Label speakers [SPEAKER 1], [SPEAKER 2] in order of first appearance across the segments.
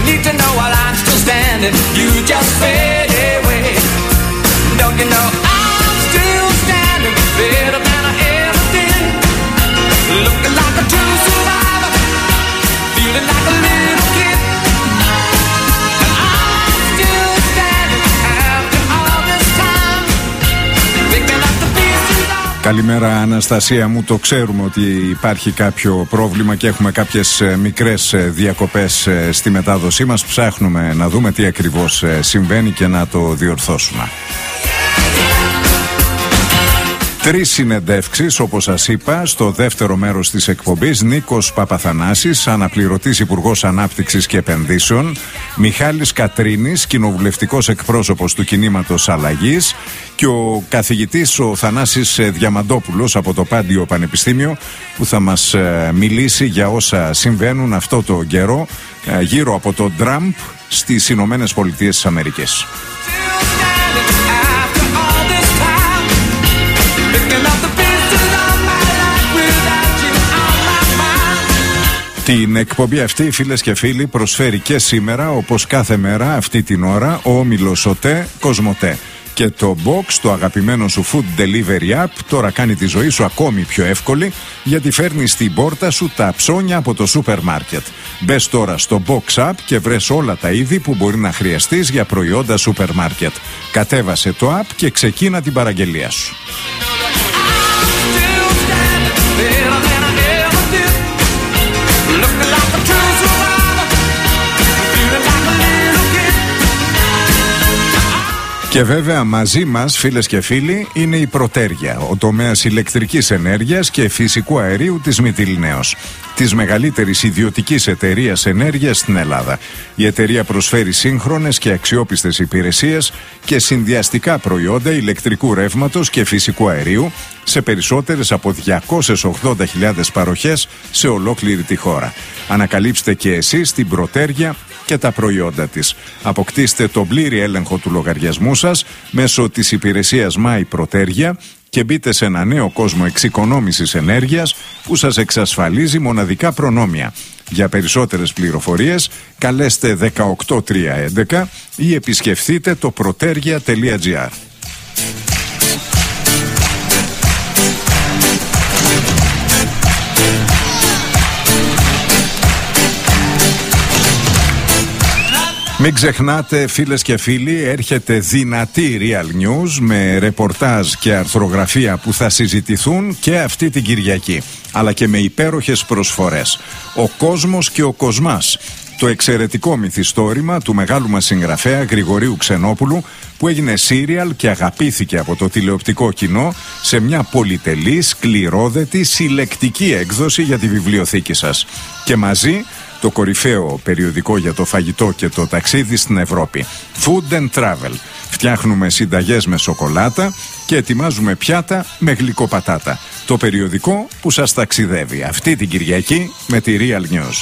[SPEAKER 1] need to know while I'm still standing, you just fade away. Don't you know I'm still standing, better than I ever did, looking like a true survivor, feeling like a little kid. And I'm still standing after all this time, picking up the pieces of...
[SPEAKER 2] Καλημέρα Αναστασία μου, το ξέρουμε ότι υπάρχει κάποιο πρόβλημα και έχουμε κάποιες μικρές διακοπές στη μετάδοσή μας. Ψάχνουμε να δούμε τι ακριβώς συμβαίνει και να το διορθώσουμε. 3 συνεντεύξεις, όπως σας είπα, στο δεύτερο μέρος της εκπομπής. Νίκος Παπαθανάσης, αναπληρωτής Υπουργός Ανάπτυξης και Επενδύσεων, Μιχάλης Κατρίνης, κοινοβουλευτικός εκπρόσωπος του Κινήματος Αλλαγής, και ο καθηγητής ο Θανάσης Διαμαντόπουλος από το Πάντιο Πανεπιστήμιο, που θα μας μιλήσει για όσα συμβαίνουν αυτό το καιρό γύρω από το Τραμπ στις Ηνωμένες Πολιτείες της Αμερικής. Την εκπομπή αυτή, φίλες και φίλοι, προσφέρει και σήμερα, όπως κάθε μέρα αυτή την ώρα, ο όμιλος ΟΤΕ Κοσμοτέ. Και το Box, το αγαπημένο σου food delivery app, τώρα κάνει τη ζωή σου ακόμη πιο εύκολη, γιατί φέρνει στην πόρτα σου τα ψώνια από το σούπερ μάρκετ. Μπες τώρα στο Box app και βρες όλα τα είδη που μπορεί να χρειαστείς για προϊόντα σούπερ μάρκετ. Κατέβασε το app και ξεκίνα την παραγγελία σου. Και βέβαια μαζί μας, φίλες και φίλοι, είναι η Πρωτέρια, ο τομέας ηλεκτρικής ενέργειας και φυσικού αερίου της Μυτιληναίος, της μεγαλύτερης ιδιωτικής εταιρείας ενέργειας στην Ελλάδα. Η εταιρεία προσφέρει σύγχρονες και αξιόπιστες υπηρεσίες και συνδυαστικά προϊόντα ηλεκτρικού ρεύματος και φυσικού αερίου σε περισσότερες από 280.000 παροχές σε ολόκληρη τη χώρα. Ανακαλύψτε και εσείς την Πρωτέρια και τα προϊόντα της. Αποκτήστε τον πλήρη έλεγχο του λογαριασμού σας μέσω της υπηρεσίας My Πρωτέρια και μπείτε σε ένα νέο κόσμο εξοικονόμησης ενέργειας που σας εξασφαλίζει μοναδικά προνόμια. Για περισσότερες πληροφορίες καλέστε 18311 ή επισκεφθείτε το protergia.gr. Μην ξεχνάτε, φίλες και φίλοι, έρχεται δυνατή Real News με ρεπορτάζ και αρθρογραφία που θα συζητηθούν και αυτή την Κυριακή, αλλά και με υπέροχες προσφορές. Ο κόσμος και ο κοσμάς. Το εξαιρετικό μυθιστόρημα του μεγάλου μας συγγραφέα Γρηγορίου Ξενόπουλου, που έγινε σύριαλ και αγαπήθηκε από το τηλεοπτικό κοινό σε μια πολυτελή, σκληρόδετη, συλλεκτική έκδοση για τη βιβλιοθήκη σας. Και μαζί το κορυφαίο περιοδικό για το φαγητό και το ταξίδι στην Ευρώπη, Food and Travel. Φτιάχνουμε συνταγές με σοκολάτα και ετοιμάζουμε πιάτα με γλυκοπατάτα. Το περιοδικό που σας ταξιδεύει αυτή την Κυριακή με τη Real News.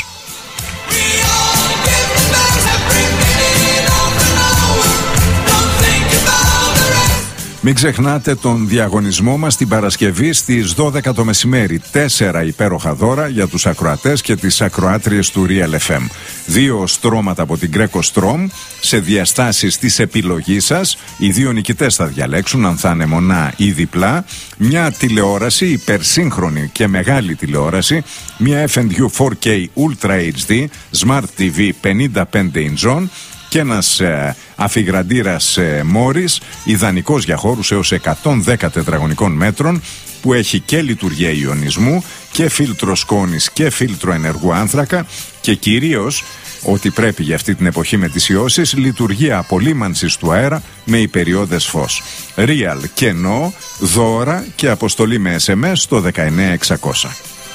[SPEAKER 2] Μην ξεχνάτε τον διαγωνισμό μας την Παρασκευή στις 12 το μεσημέρι. 4 υπέροχα δώρα για τους ακροατές και τις ακροάτριες του Real FM. 2 στρώματα από την Greco Strom σε διαστάσεις της επιλογής σας. Οι 2 νικητές θα διαλέξουν αν θα είναι μονά ή διπλά. Μια τηλεόραση υπερσύγχρονη και μεγάλη τηλεόραση. Μια FNU 4K Ultra HD Smart TV 55 inch και ένας αφιγραντήρας Morris, ιδανικός για χώρους έως 110 τετραγωνικών μέτρων, που έχει και λειτουργία ιονισμού και φίλτρο σκόνης και φίλτρο ενεργού άνθρακα και κυρίως, ότι πρέπει για αυτή την εποχή με τις ιώσεις, λειτουργία απολύμανσης του αέρα με υπεριόδες φως. Real κενό, δώρα και αποστολή με SMS στο 19600.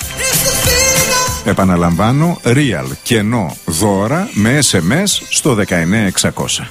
[SPEAKER 2] Επαναλαμβάνω, Real κενό, δώρα με SMS στο 19600.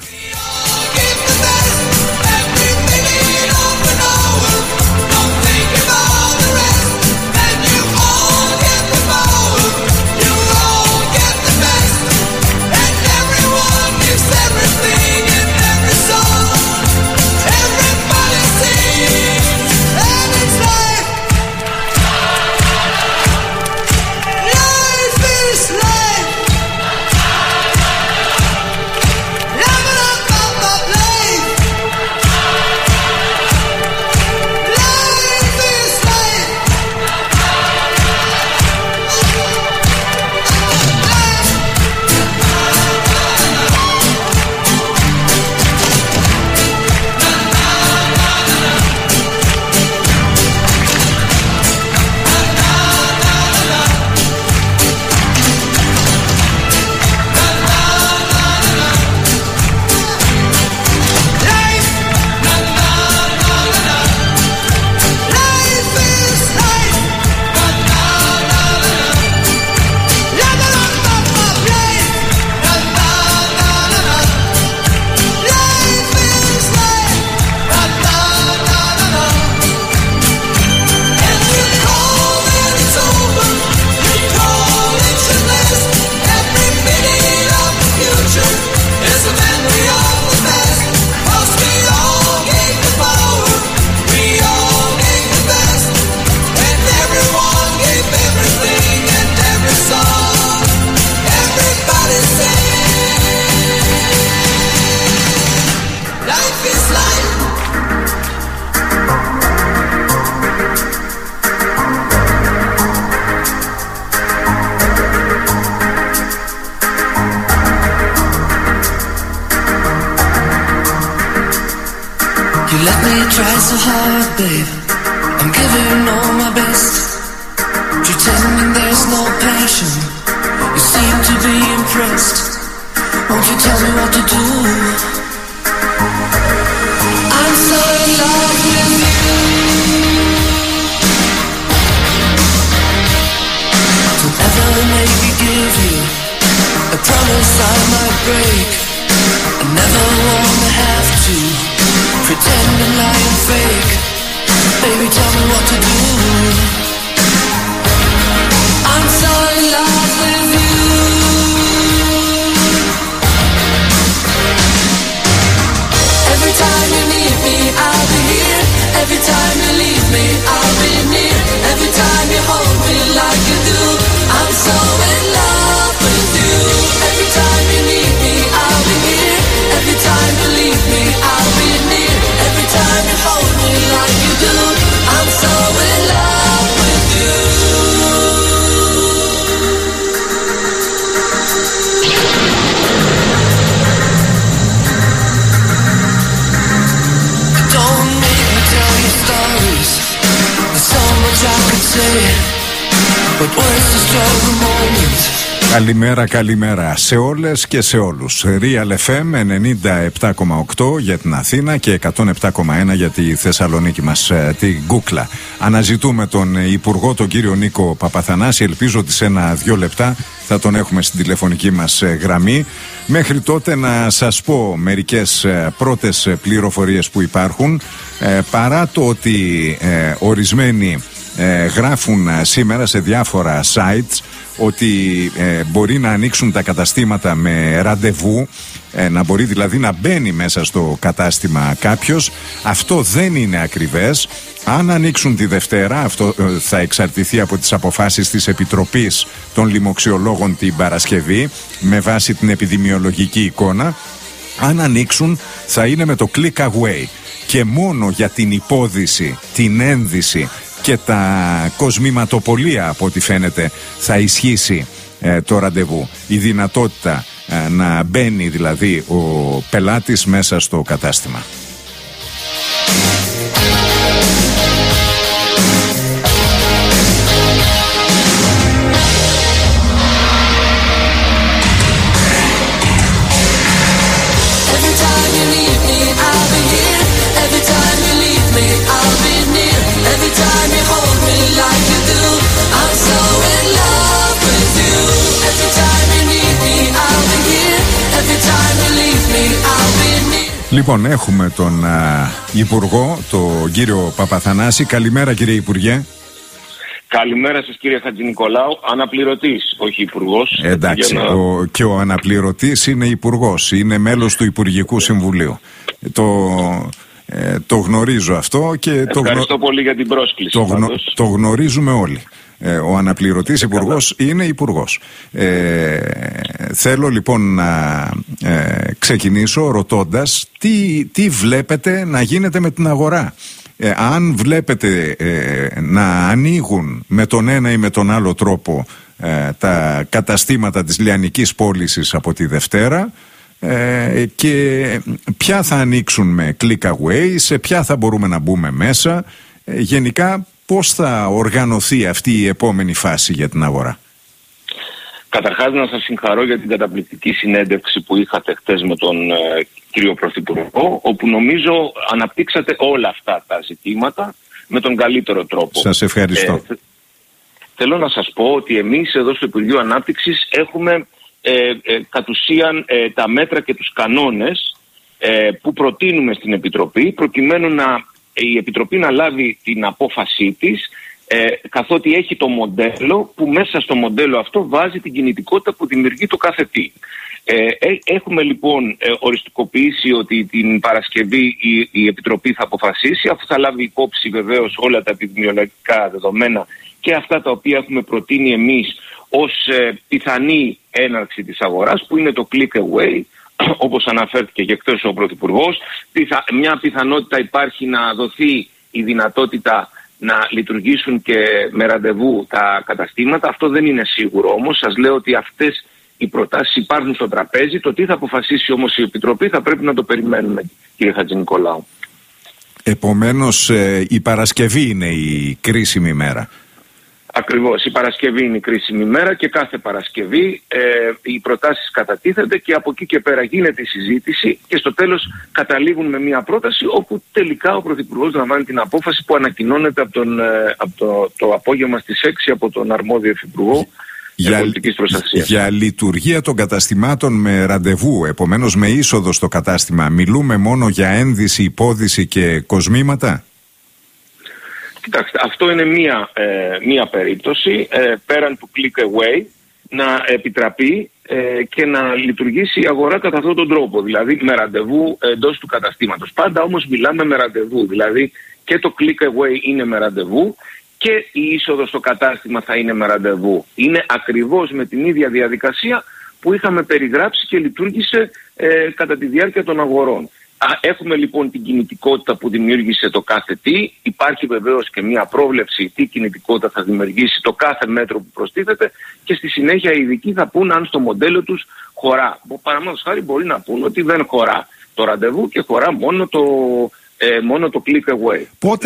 [SPEAKER 1] me try so hard, babe. I'm giving all my best, pretending there's no passion. You seem to be impressed. Won't you tell me what to do? I'm so in love with you. Don't ever make me give you a promise I might break. I never wanna have to pretend and lie and fake. Baby, tell me what to do. I'm so in love with you. Every time you need me, I'll be here. Every time you leave me, I'll be near. Every time you hold me like you do, I'm so in love with you. Every time you need me, I'll be here. Every time you leave me, I'll be near. Every time you hold me like you do, I'm so in love with you. Don't make me tell you stories. There's so much I could say, but words destroy the moment.
[SPEAKER 2] Καλημέρα, καλημέρα σε όλες και σε όλους. Real FM 97,8 για την Αθήνα και 107,1 για τη Θεσσαλονίκη μας, την Κούκλα. Αναζητούμε τον Υπουργό, τον κύριο Νίκο Παπαθανάση. Ελπίζω ότι σε 1-2 λεπτά θα τον έχουμε στην τηλεφωνική μας γραμμή. Μέχρι τότε να σας πω μερικές πρώτες πληροφορίες που υπάρχουν. Παρά το ότι ορισμένοι γράφουν σήμερα σε διάφορα sites ότι μπορεί να ανοίξουν τα καταστήματα με ραντεβού, να μπορεί δηλαδή να μπαίνει μέσα στο κατάστημα κάποιος. Αυτό δεν είναι ακριβές. Αν ανοίξουν τη Δευτέρα, αυτό θα εξαρτηθεί από τις αποφάσεις της Επιτροπής των Λοιμοξιολόγων την Παρασκευή με βάση την επιδημιολογική εικόνα. Αν ανοίξουν θα είναι με το click away και μόνο για την υπόδηση, την ένδυση και τα κοσμηματοπολία, από ό,τι φαίνεται, θα ισχύσει το ραντεβού. Η δυνατότητα να μπαίνει δηλαδή ο πελάτης μέσα στο κατάστημα. Λοιπόν, έχουμε τον Υπουργό, τον κύριο Παπαθανάση. Καλημέρα, κύριε Υπουργέ.
[SPEAKER 3] Καλημέρα σας, κύριε Χατζηνικολάου. Αναπληρωτής, όχι υπουργός.
[SPEAKER 2] Εντάξει, και ο αναπληρωτής είναι υπουργός, είναι μέλος του Υπουργικού Συμβουλίου. Το γνωρίζω αυτό και
[SPEAKER 3] ευχαριστώ πολύ για την πρόσκληση.
[SPEAKER 2] Το γνωρίζουμε όλοι. Ο αναπληρωτής υπουργός είναι υπουργός. Θέλω λοιπόν να ξεκινήσω ρωτώντας τι βλέπετε να γίνεται με την αγορά. Αν βλέπετε να ανοίγουν με τον ένα ή με τον άλλο τρόπο τα καταστήματα της λιανικής πώλησης από τη Δευτέρα, και ποια θα ανοίξουν με click away, σε ποια θα μπορούμε να μπούμε μέσα, γενικά πώς θα οργανωθεί αυτή η επόμενη φάση για την αγορά.
[SPEAKER 3] Καταρχάς να σας συγχαρώ για την καταπληκτική συνέντευξη που είχατε χτες με τον κύριο Πρωθυπουργό, όπου νομίζω αναπτύξατε όλα αυτά τα ζητήματα με τον καλύτερο τρόπο.
[SPEAKER 2] Σας ευχαριστώ.
[SPEAKER 3] Θέλω να σας πω ότι εμείς εδώ στο Υπουργείο Ανάπτυξης έχουμε κατ' ουσίαν τα μέτρα και τους κανόνες που προτείνουμε στην Επιτροπή, προκειμένου η Επιτροπή να λάβει την απόφασή της, καθότι έχει το μοντέλο που μέσα στο μοντέλο αυτό βάζει την κινητικότητα που δημιουργεί το κάθε τι. Έχουμε λοιπόν οριστικοποιήσει ότι την Παρασκευή η Επιτροπή θα αποφασίσει, αφού θα λάβει υπόψη βεβαίως όλα τα επιδημιολογικά δεδομένα και αυτά τα οποία έχουμε προτείνει εμείς ως πιθανή έναρξη της αγοράς, που είναι το click away, όπως αναφέρθηκε και χθες ο Πρωθυπουργός. Μια πιθανότητα υπάρχει να δοθεί η δυνατότητα να λειτουργήσουν και με ραντεβού τα καταστήματα. Αυτό δεν είναι σίγουρο όμως. Σας λέω ότι αυτές οι προτάσεις υπάρχουν στο τραπέζι. Το τι θα αποφασίσει όμως η Επιτροπή θα πρέπει να το περιμένουμε, κύριε Χατζηνικολάου.
[SPEAKER 2] Επομένως η Παρασκευή είναι η κρίσιμη μέρα.
[SPEAKER 3] Ακριβώς, η Παρασκευή είναι η κρίσιμη μέρα και κάθε Παρασκευή οι προτάσεις κατατίθενται και από εκεί και πέρα γίνεται η συζήτηση και στο τέλος καταλήγουν με μια πρόταση όπου τελικά ο Πρωθυπουργός λαμβάνει την απόφαση που ανακοινώνεται από το απόγευμα στις 6 από τον αρμόδιο Υφυπουργό Πολιτικής Προστασίας.
[SPEAKER 2] Για λειτουργία των καταστημάτων με ραντεβού, επομένως με είσοδο στο κατάστημα, μιλούμε μόνο για ένδυση, υπόδυση και κοσμήματα?
[SPEAKER 3] Κοιτάξτε, αυτό είναι μία περίπτωση πέραν του click away να επιτραπεί και να λειτουργήσει η αγορά κατά αυτόν τον τρόπο, δηλαδή με ραντεβού εντός του καταστήματος. Πάντα όμως μιλάμε με ραντεβού, δηλαδή και το click away είναι με ραντεβού και η είσοδος στο κατάστημα θα είναι με ραντεβού. Είναι ακριβώς με την ίδια διαδικασία που είχαμε περιγράψει και λειτουργήσε κατά τη διάρκεια των αγορών. Έχουμε λοιπόν την κινητικότητα που δημιούργησε το κάθε τι. Υπάρχει βεβαίως και μια πρόβλεψη τι κινητικότητα θα δημιουργήσει το κάθε μέτρο που προστίθεται και στη συνέχεια οι ειδικοί θα πούν αν στο μοντέλο τους χωρά. Παραδείγματος χάρη μπορεί να πούν ότι δεν χωρά το ραντεβού και χωρά μόνο το click away.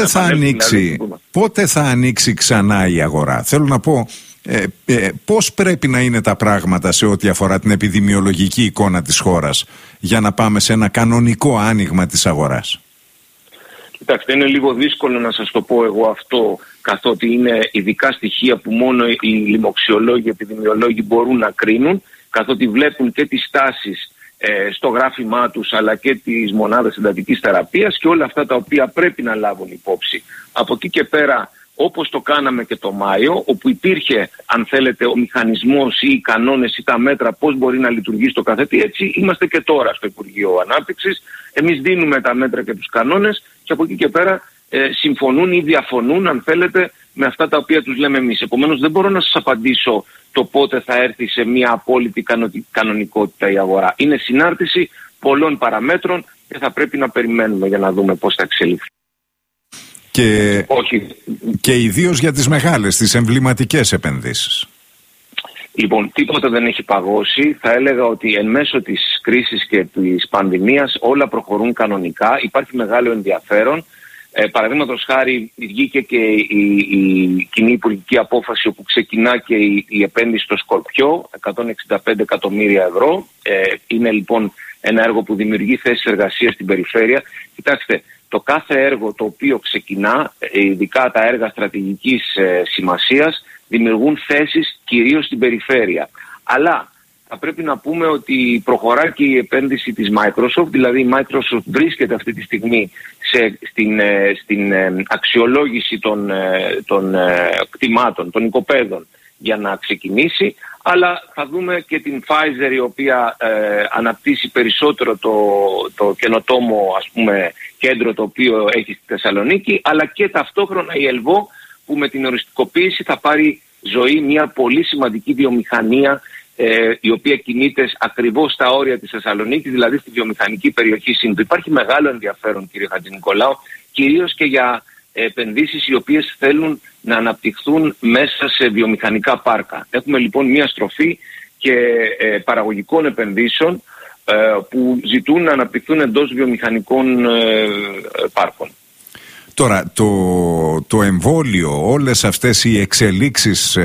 [SPEAKER 2] Πότε θα ανοίξει ξανά η αγορά? Θέλω να πω πώς πρέπει να είναι τα πράγματα σε ό,τι αφορά την επιδημιολογική εικόνα της χώρας για να πάμε σε ένα κανονικό άνοιγμα της αγοράς?
[SPEAKER 3] Κοιτάξτε, είναι λίγο δύσκολο να σας το πω εγώ αυτό, καθότι είναι ειδικά στοιχεία που μόνο οι λοιμοξιολόγοι, οι επιδημιολόγοι μπορούν να κρίνουν, καθότι βλέπουν και τις τάσεις στο γράφημά τους αλλά και τις μονάδες εντατικής θεραπείας και όλα αυτά τα οποία πρέπει να λάβουν υπόψη. Από εκεί και πέρα, όπως το κάναμε και το Μάιο, όπου υπήρχε, αν θέλετε, ο μηχανισμός ή οι κανόνες ή τα μέτρα πώς μπορεί να λειτουργήσει το καθετή, έτσι είμαστε και τώρα στο Υπουργείο Ανάπτυξης. Εμείς δίνουμε τα μέτρα και τους κανόνες και από εκεί και πέρα συμφωνούν ή διαφωνούν, αν θέλετε, με αυτά τα οποία τους λέμε εμείς. Επομένως δεν μπορώ να σας απαντήσω το πότε θα έρθει σε μια απόλυτη κανονικότητα η αγορά. Είναι συνάρτηση πολλών παραμέτρων και θα πρέπει να περιμένουμε για να δούμε πώς θα εξελιχθεί.
[SPEAKER 2] Και ιδίως για τις μεγάλες, τις εμβληματικές επενδύσεις.
[SPEAKER 3] Λοιπόν, τίποτα δεν έχει παγώσει. Θα έλεγα ότι εν μέσω της κρίσης και της πανδημίας όλα προχωρούν κανονικά. Υπάρχει μεγάλο ενδιαφέρον. Παραδείγματος χάρη βγήκε και η κοινή υπουργική απόφαση όπου ξεκινά και η επένδυση στο Σκορπιό, 165 εκατομμύρια ευρώ. Είναι λοιπόν ένα έργο που δημιουργεί θέσεις εργασίας στην περιφέρεια. Κοιτάξτε, το κάθε έργο το οποίο ξεκινά, ειδικά τα έργα στρατηγικής σημασίας, δημιουργούν θέσεις κυρίως στην περιφέρεια. Αλλά θα πρέπει να πούμε ότι προχωρά και η επένδυση της Microsoft, δηλαδή η Microsoft βρίσκεται αυτή τη στιγμή στην αξιολόγηση των κτημάτων, των οικοπαίδων για να ξεκινήσει, αλλά θα δούμε και την Pfizer η οποία αναπτύσσει περισσότερο το καινοτόμο κέντρο το οποίο έχει στη Θεσσαλονίκη, αλλά και ταυτόχρονα η Ελβό που με την οριστικοποίηση θα πάρει ζωή μια πολύ σημαντική βιομηχανία η οποία κινείται ακριβώς στα όρια της Θεσσαλονίκης, δηλαδή στη βιομηχανική περιοχή Σύνδου. Υπάρχει μεγάλο ενδιαφέρον, κύριε Χατζηνικολάου, κυρίως και για επενδύσεις οι οποίες θέλουν να αναπτυχθούν μέσα σε βιομηχανικά πάρκα. Έχουμε λοιπόν μια στροφή και παραγωγικών επενδύσεων που ζητούν να αναπτυχθούν εντός βιομηχανικών πάρκων.
[SPEAKER 2] Τώρα, το εμβόλιο, όλες αυτές οι εξελίξεις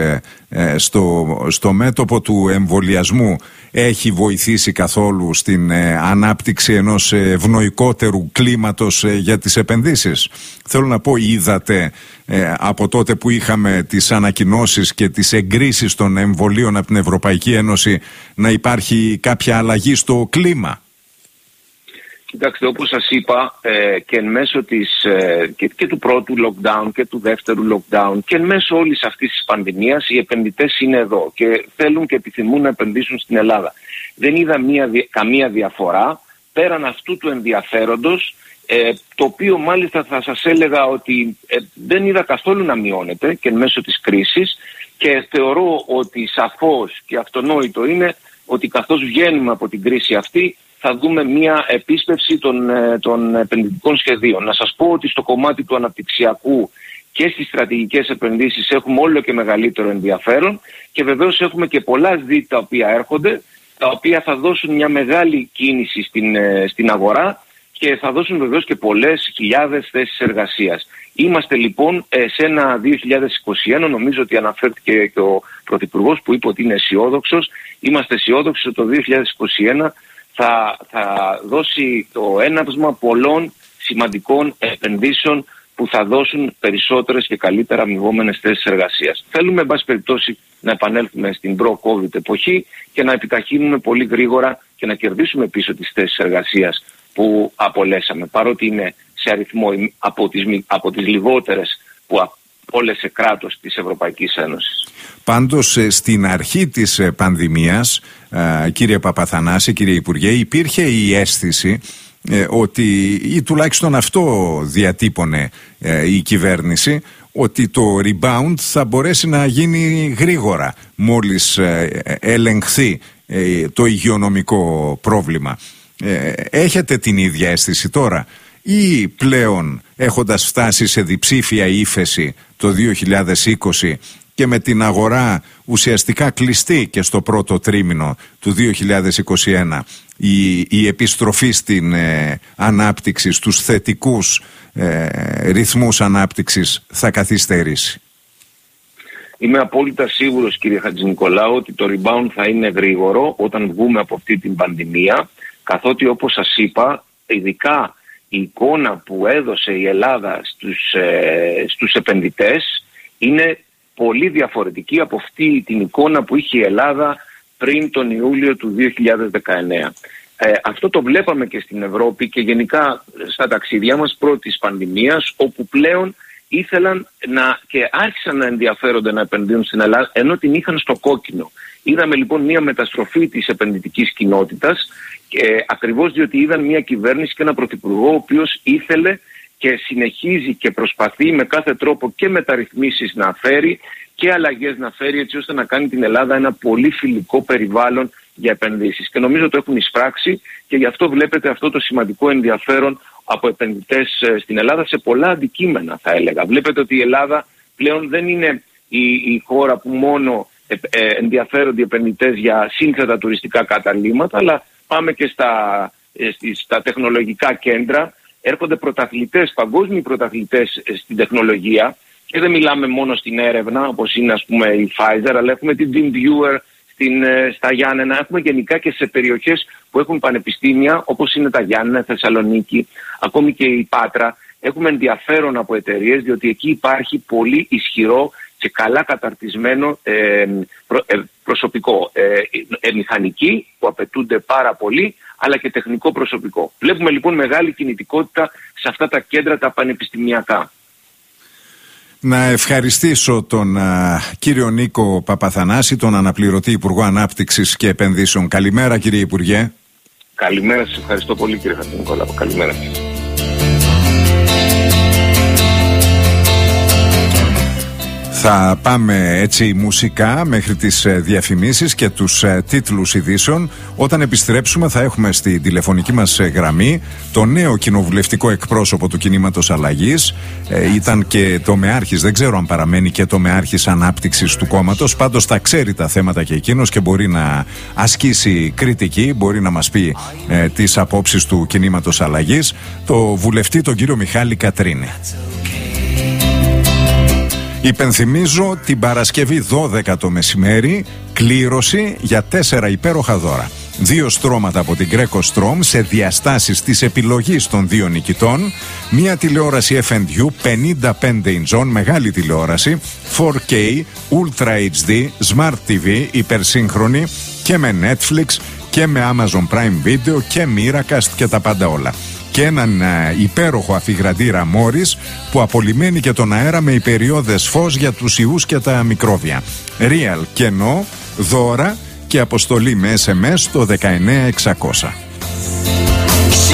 [SPEAKER 2] στο μέτωπο του εμβολιασμού έχει βοηθήσει καθόλου στην ανάπτυξη ενός ευνοϊκότερου κλίματος για τις επενδύσεις? Θέλω να πω, είδατε από τότε που είχαμε τις ανακοινώσεις και τις εγκρίσεις των εμβολίων από την Ευρωπαϊκή Ένωση να υπάρχει κάποια αλλαγή στο κλίμα?
[SPEAKER 3] Κοιτάξτε, όπως σας είπα, και εν μέσω και του πρώτου lockdown και του δεύτερου lockdown και εν μέσω όλης αυτής της πανδημίας, οι επενδυτές είναι εδώ και θέλουν και επιθυμούν να επενδύσουν στην Ελλάδα. Δεν είδα καμία διαφορά πέραν αυτού του ενδιαφέροντος, το οποίο μάλιστα θα σας έλεγα ότι δεν είδα καθόλου να μειώνεται και εν μέσω της κρίσης, και θεωρώ ότι σαφώς και αυτονόητο είναι ότι καθώς βγαίνουμε από την κρίση αυτή θα δούμε μια επίσπευση των επενδυτικών σχεδίων. Να σας πω ότι στο κομμάτι του αναπτυξιακού και στις στρατηγικές επενδύσεις έχουμε όλο και μεγαλύτερο ενδιαφέρον και βεβαίως έχουμε και πολλά ζητήματα τα οποία έρχονται, τα οποία θα δώσουν μια μεγάλη κίνηση στην αγορά και θα δώσουν βεβαίως και πολλές χιλιάδες θέσεις εργασίας. Είμαστε λοιπόν σε ένα 2021, νομίζω ότι αναφέρθηκε και ο Πρωθυπουργός που είπε ότι είναι αισιόδοξος. Είμαστε αισιόδοξοι ότι το 2021 θα δώσει το έναυσμα πολλών σημαντικών επενδύσεων που θα δώσουν περισσότερες και καλύτερα αμοιβόμενες θέσεις εργασίας. Θέλουμε, εν πάση περιπτώσει, να επανέλθουμε στην προ-COVID εποχή και να επιταχύνουμε πολύ γρήγορα και να κερδίσουμε πίσω τις θέσεις εργασίας που απολέσαμε, παρότι είναι σε αριθμό από τις λιγότερες που απόλεσε κράτος της Ευρωπαϊκής Ένωσης.
[SPEAKER 2] Πάντως στην αρχή της πανδημίας, κύριε Παπαθανάση, κύριε Υπουργέ, υπήρχε η αίσθηση ότι, ή τουλάχιστον αυτό διατύπωνε η κυβέρνηση, ότι το rebound θα μπορέσει να γίνει γρήγορα μόλις ελεγχθεί το υγειονομικό πρόβλημα. Έχετε την ίδια αίσθηση τώρα, ή πλέον έχοντας φτάσει σε διψήφια ύφεση το 2020 και με την αγορά ουσιαστικά κλειστή και στο πρώτο τρίμηνο του 2021, η επιστροφή στην ανάπτυξη, στους θετικούς ρυθμούς ανάπτυξης θα καθυστερήσει?
[SPEAKER 3] Είμαι απόλυτα σίγουρος, κύριε Χατζηνικολάου, ότι το rebound θα είναι γρήγορο όταν βγούμε από αυτή την πανδημία, καθότι όπως σας είπα, ειδικά η εικόνα που έδωσε η Ελλάδα στους επενδυτές είναι πολύ διαφορετική από αυτή την εικόνα που είχε η Ελλάδα πριν τον Ιούλιο του 2019. Αυτό το βλέπαμε και στην Ευρώπη και γενικά στα ταξίδια μας πρώτης πανδημίας, όπου πλέον ήθελαν και άρχισαν να ενδιαφέρονται να επενδύουν στην Ελλάδα, ενώ την είχαν στο κόκκινο. Είδαμε λοιπόν μια μεταστροφή της επενδυτικής κοινότητας, ακριβώς διότι είδαν μια κυβέρνηση και ένα πρωθυπουργό ο οποίος ήθελε και συνεχίζει και προσπαθεί με κάθε τρόπο και μεταρρυθμίσεις να φέρει και αλλαγές να φέρει, έτσι ώστε να κάνει την Ελλάδα ένα πολύ φιλικό περιβάλλον για επενδύσεις. Και νομίζω το έχουν εισπράξει και γι' αυτό βλέπετε αυτό το σημαντικό ενδιαφέρον από επενδυτές στην Ελλάδα σε πολλά αντικείμενα, θα έλεγα. Βλέπετε ότι η Ελλάδα πλέον δεν είναι η χώρα που μόνο ενδιαφέρονται οι επενδυτές για σύνθετα τουριστικά καταλύματα, αλλά πάμε και στα τεχνολογικά κέντρα. Έρχονται πρωταθλητές, παγκόσμιοι πρωταθλητές στην τεχνολογία και δεν μιλάμε μόνο στην έρευνα όπως είναι ας πούμε η Pfizer, αλλά έχουμε την TeamViewer στα Γιάννενα, έχουμε γενικά και σε περιοχές που έχουν πανεπιστήμια όπως είναι τα Γιάννενα, Θεσσαλονίκη, ακόμη και η Πάτρα. Έχουμε ενδιαφέρον από εταιρείες, διότι εκεί υπάρχει πολύ ισχυρό και καλά καταρτισμένο προσωπικό. Μηχανικοί που απαιτούνται πάρα πολύ, αλλά και τεχνικό προσωπικό. Βλέπουμε λοιπόν μεγάλη κινητικότητα σε αυτά τα κέντρα τα πανεπιστημιακά.
[SPEAKER 2] Να ευχαριστήσω τον κύριο Νίκο Παπαθανάση, τον αναπληρωτή Υπουργό Ανάπτυξης και Επενδύσεων. Καλημέρα, κύριε Υπουργέ.
[SPEAKER 3] Καλημέρα σας, ευχαριστώ πολύ, κύριε Χατζηνικολάου. Καλημέρα σας.
[SPEAKER 2] Θα πάμε έτσι μουσικά μέχρι τις διαφημίσεις και τους τίτλους ειδήσεων. Όταν επιστρέψουμε θα έχουμε στη τηλεφωνική μας γραμμή το νέο κοινοβουλευτικό εκπρόσωπο του Κινήματος Αλλαγής. Ήταν και τομεάρχης, δεν ξέρω αν παραμένει και τομεάρχης ανάπτυξης του κόμματος. Πάντως τα ξέρει τα θέματα και εκείνος και μπορεί να ασκήσει κριτική, μπορεί να μας πει τις απόψεις του Κινήματος Αλλαγής. Το βουλευτή τον κύριο Μιχάλη Κατρίνη. Υπενθυμίζω την Παρασκευή 12 το μεσημέρι κλήρωση για 4 υπέροχα δώρα. 2 στρώματα από την Greco Strom σε διαστάσεις της επιλογής των 2 νικητών. Μια τηλεόραση FNU 55 inch, μεγάλη τηλεόραση 4K, Ultra HD, Smart TV, υπερσύγχρονη και με Netflix και με Amazon Prime Video και Miracast και τα πάντα όλα. Και έναν υπέροχο αφιγραντήρα Morris που απολυμμένει και τον αέρα με υπεριώδες φως για τους ιούς και τα μικρόβια. Real κενό, δώρα και αποστολή με SMS το 19600.